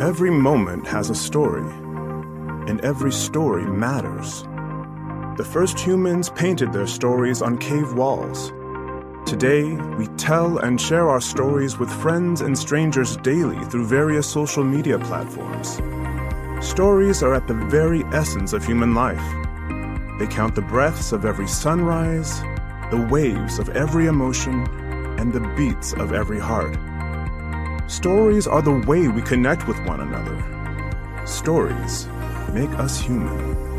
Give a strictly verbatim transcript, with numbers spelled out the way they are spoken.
Every moment has a story, and every story matters. The first humans painted their stories on cave walls. Today, we tell and share our stories with friends and strangers daily through various social media platforms. Stories are at the very essence of human life. They count the breaths of every sunrise, the waves of every emotion, and the beats of every heart. Stories are the way we connect with one another. Stories make us human.